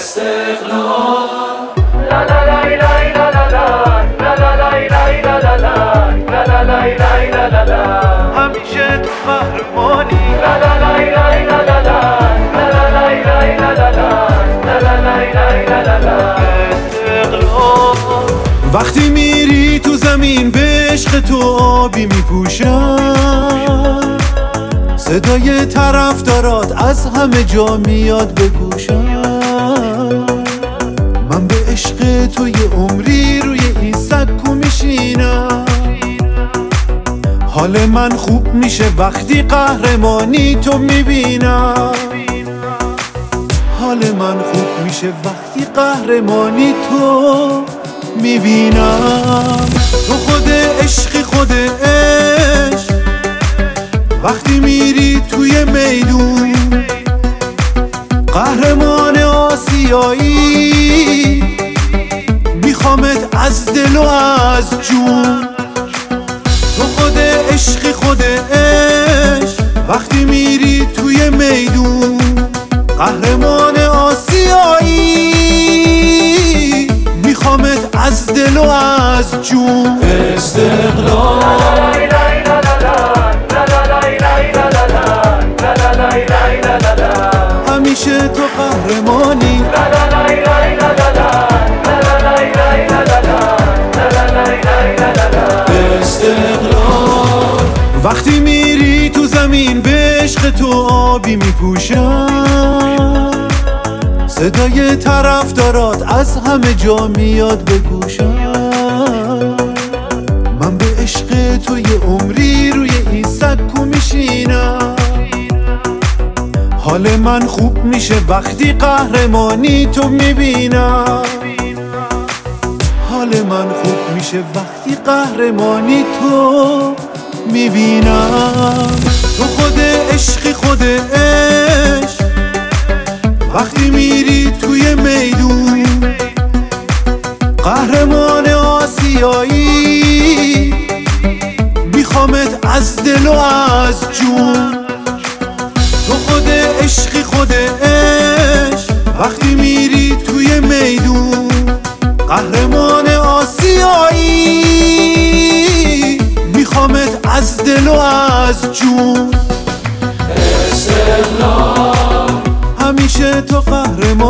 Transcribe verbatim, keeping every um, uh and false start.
استقلال لا لا لا لا لا لا لا لا لا لا لا لا لا لا لا همیشه تو قهرمانی لا لا لا لا لا لا لا لا لا لا لا لا استقلال وقتی میری تو زمین به عشق تو آبی میپوشن، صدای طرفدارات از همه جا میاد به گوشم. من به عشق تو یه عمری روی این سکو میشینم. حال من خوب میشه وقتی قهرمانی تو میبینم. حال من خوب میشه وقتی قهرمانی تو میبینم. تو خود عشقی خود عشق، وقتی میری توی میدون قهرمان آسیایی، میخوامت از دل و از جون. تو خود عشقی خود عشق، وقتی میری توی میدون قهرمان آسیایی، میخوامت از دل و از جون. استقلال همیشه تو قهرمانی استقلال وقتی میری تو زمین به عشق تو آبی میپوشن، صدای طرفدارات از همه جا میاد به گوشم. من به عشق تو یه عمری روی این سکو میشینم. حال من خوب میشه وقتی قهرمانی تو میبینم. حال من خوب میشه وقتی قهرمانی تو میبینم. تو خود عشقی خود عشق، وقتی میری توی میدون قهرمان آسیایی، میخوامت از دل و از جون. تو خود عشقی خود عشق، وقتی میری توی میدون قهرمان آسیایی، میخوامت از دل و از جون. استقلال همیشه تو قهرمان